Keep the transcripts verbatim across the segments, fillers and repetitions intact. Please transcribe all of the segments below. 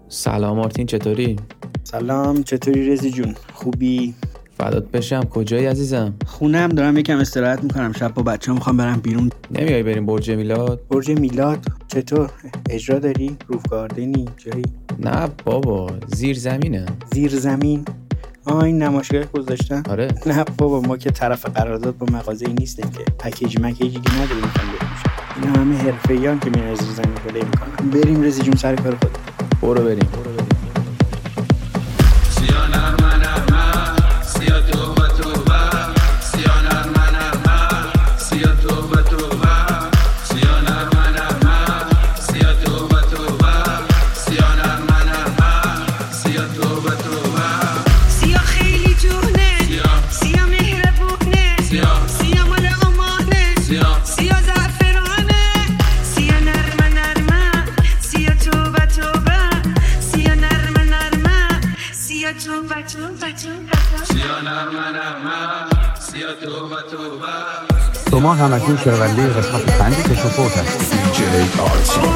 سلام مارتین، چطوری؟ سلام، چطوری رضی جون؟ خوبی؟ فدات بشم. کجایی عزیزم؟ خونم، دارم یکم استراحت میکنم. شب با بچه‌ها میخوام برم بیرون. نمیای بریم برج میلاد؟ برج میلاد چطور؟ اجرا داری؟ روف گاردنی جایی؟ نه بابا، زیر زمینه. زیر زمین؟ آه این نمایشگاه گذاشتن؟ آره. نه بابا، ما که طرف قرارداد با مغازه‌ای نیستیم که پکیج مکیجی نداریم میخوام بریم. اینا همه حرفه‌ایان که میان زیر زمین پلی میکنن. بریم رضی جون، سر کار خود. برو بریم. برو بریم. شما همکنون شنونده قسمت پنج کشف و فوت هستید.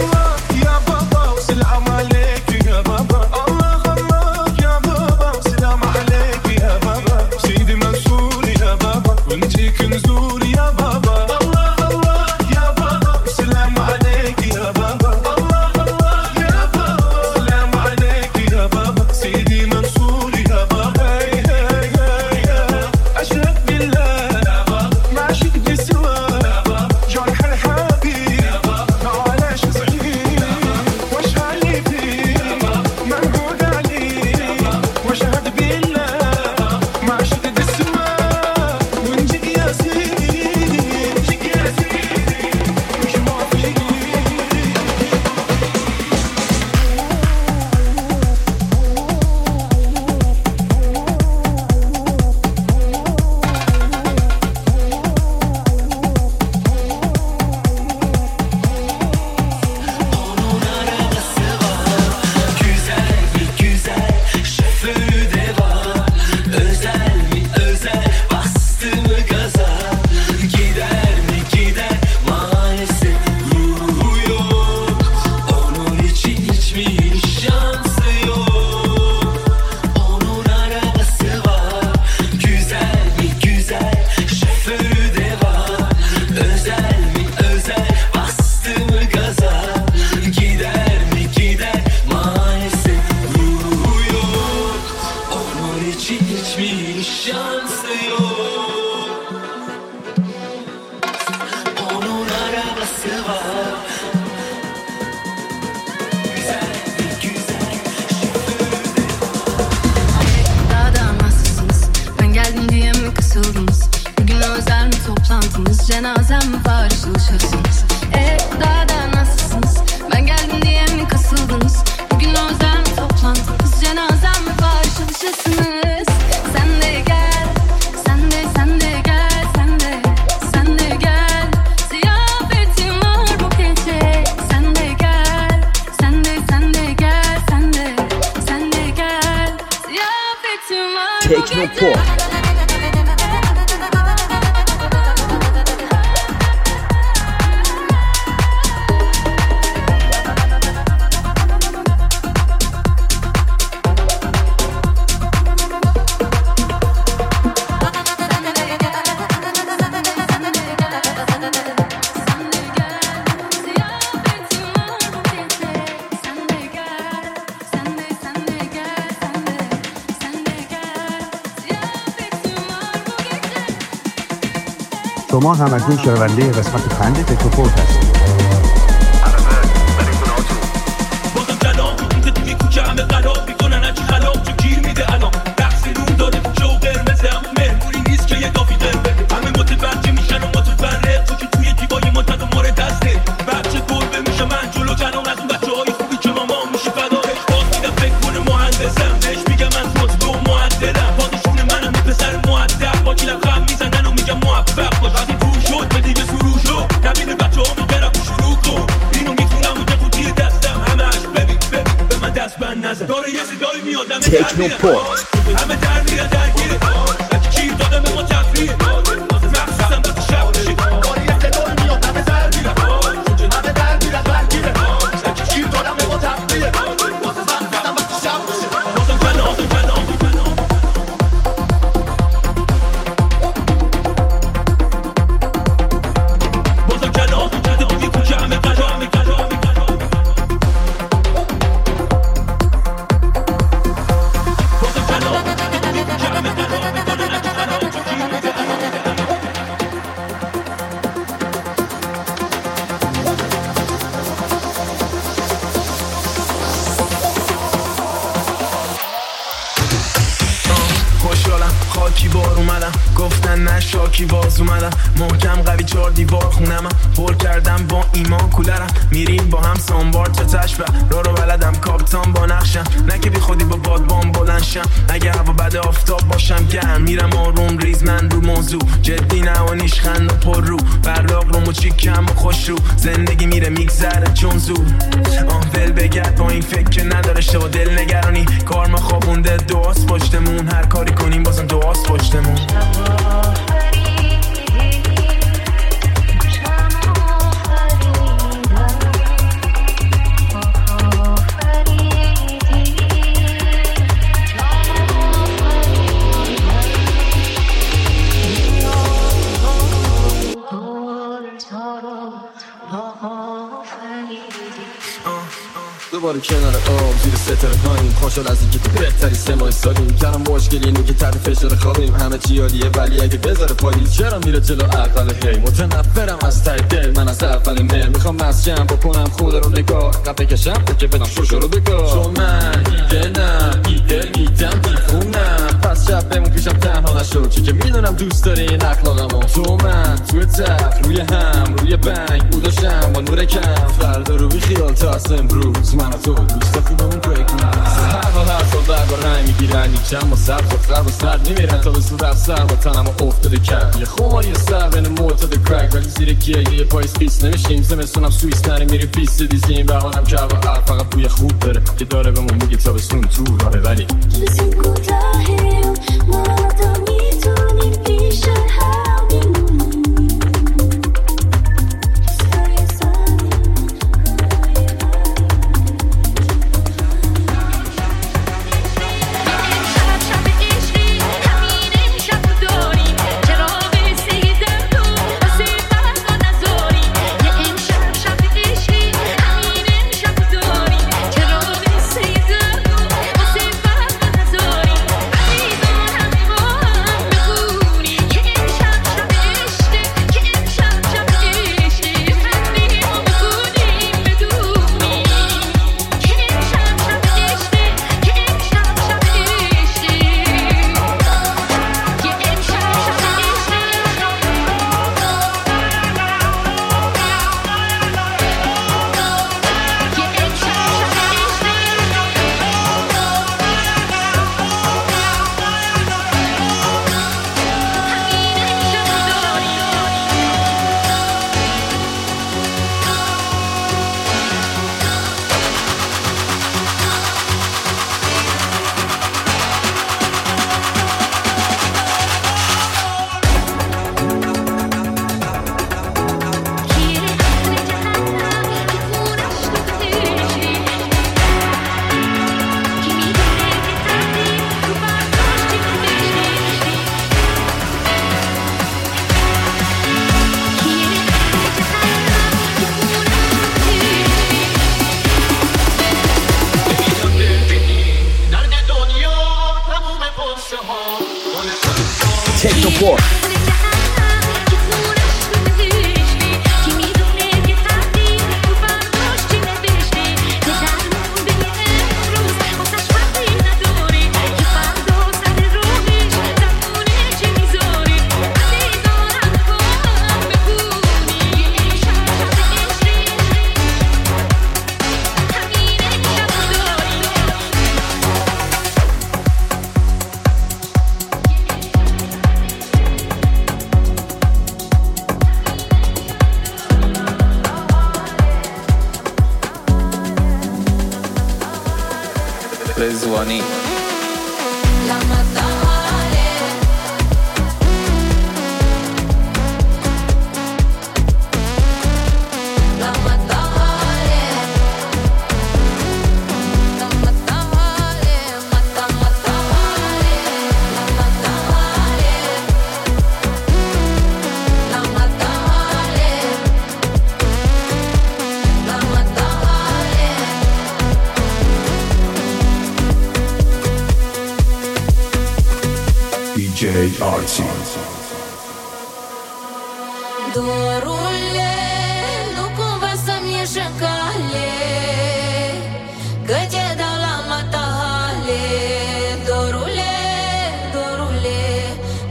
شما همکنون شنونده قسمت پنج کشف و فوت هستید. تکنوپورت همه درگیر درگیر چی داده به ما تفریح مخصوصا وقتی شب بشید کاری افتدار میاد همه درگیر همه درگیر درگیر چی داده به ما تفریح دیوار اومدم گفتن نه شاکی باز اومدم محکم قوی چار دیوار خونم پر کردم با ایمان کولرم میریم با هم سانبار تا تشبه را رو بلدم کاپتان با نقشم نه که بی خودی با بادبان بلنشم اگه هوا بده آفتاب باشم گرم میرم آروم ریز من رو موضوع جدی نه و نیشخند و پر رو براق روم و چیکم و خوش رو زندگی میره میگذره چون زور آن ول بگرد با این فکر که نداره شو دل نگرانی کار ما خوابونده دعاست پشتمون هر کاری کنیم بازم دعاست پشتمون دوباره کنار آب زیر ستاره پایین خوشحال از اینکه تو بهتری سه ماه سالیم کردم مشکل اینه که تحت فشار خوابیم همه چی عالیه ولی اگه بذاره پاییز چرا میره جلو عقل هی متنفرم از ته دل من از اول مهر میخوام مسجم بکنم خود رو نگاه قبل بکشم که بدم شوشو رو بگاه چون من دیگنم ایدل میدم دیفونم پس شب بمون پیشم تنها نشو چی که میدونم دوست داری این اخلاقمو تو من توی تف روی هم روی بنگ بوداشم با نور کم فردا رو بی خیال تا از امروز من و تو دوست خوبمون توی کنم هر حال هر سال در با رنگ میگیرن نیچم و سبز و خرب و سرد میمیرن تا به صورت سر با تنم و افتاده کرد یه خماری سر بین معتاد کرک ولی زیر گیه یه پاییز پیس نمیشیم زمستونم سویس نره میری پیس دیزیم بهانم که هوا عرب فقط بوی خوب داره که داره بهمون میگه تا بسون تو راه ولی ما تا میتونیم پیش هم Technocore. رضوانی دی جی آرتی Dorule, nu cumva să-mi ieși în cale, că te dau la matale. Dorule, dorule,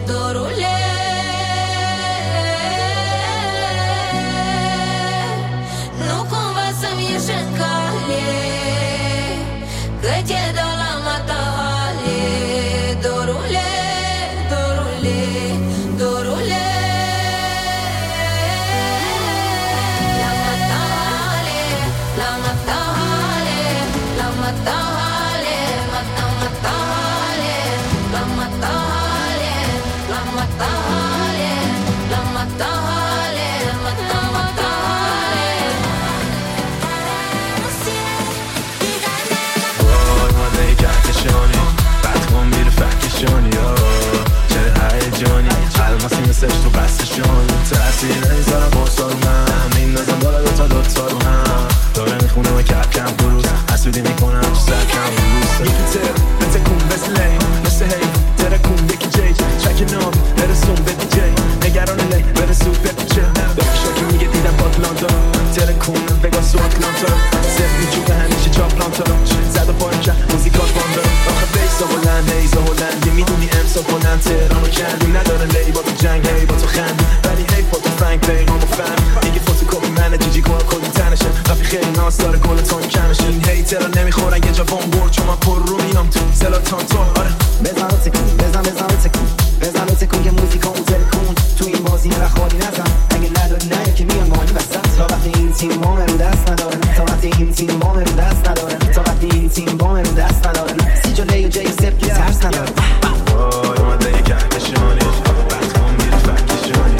ناسی مثلش تو قصدشون تأثیر نمیذارم برسا رو من میندازم بالا دوتا دوتا رو هم داره میخونه و کرد کم دو روز حسودی میکنم تو سر کم روز یکی تر بتکون مثل لی مثل هی ترکون یکی جیج چک نام برسون به دی جی نگران لی برسون به پیچه بخشا که میگه دیدم باتلانتا ترکون بگا سو آتلانتا سف میچوبه همیشه چاپلانتا زد و پارم کرد موزیکات باندا آخه بیسا بلند هیزا هلند یه میدونی امسا کنن تهرانو کردیم نداره لی با تو جنگ هی با تو خندیم ولی هی با تو فنگ پیغامو فهم میگه فوتوکاپی منه جیجی کنم کلی تنشه رفی خیلی ناس داره کل تون کمشه این هیترها نمیخورن یه جا بام برد چون من پر رو میام تو سلاتان تو آره بزن و تکون بزن بزن و تکون بزن و تکون که موزیکامو ترکون تو این بازی نخواری نزن اگه نداری نه که میان مانی وسط تا وقتی این تیم بام رو دست ندارن تا وقتی این تیم بام رو دست ندارن تا وقتی این تیم بام رو دست ندارن سی جا لی و جی سپ که ترس ندارن وای اومده یه کهکشانی بخوام میره فکشانی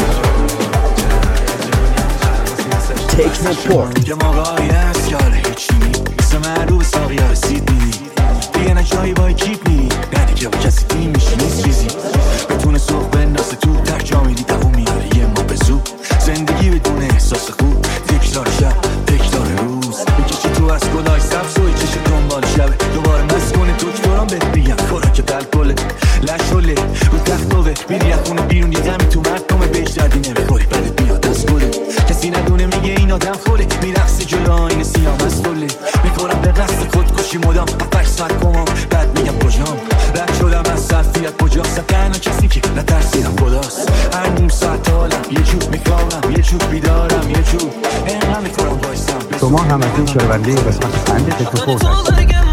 تکنوپورت یه موقعی هست یاره هیچی مثل معروف ساقی ها رسید میدی دیگه نجایی با کیپ نی نه دیگه با کسی تیم میشی نیست چیزی بتونه صبح بندازه تو تک جا میدی دوون میاره یه ما به زود زندگی بدون احساس خوب تکرار شب تکرار روز بکشی تو از گلای سبز و چش دنبال شبه دوباره مست کنه دکتران بهت بگم خوراک تلکله لشوله رو تختوه بیری از خونه بیرون یه دمی تو مردمه بهش دردی نمیخوری بعدت میاد از گله کسی ندونه میگه این آدم خوله میرقصی جلو آینه سیاه مستوله میکنم به قصد خودکشی مدام افش سر کنم بعد میگم کجام رد شدم از صرفیت کجاست تنها کسی که نترسیدم خداست هر نیم ساعت حالم یه جور میخوام یه جور بیدارم یه جور اینقدر میخورم بایستم شما همکنون شنونده قسمت پنج تکنوپورت هستید.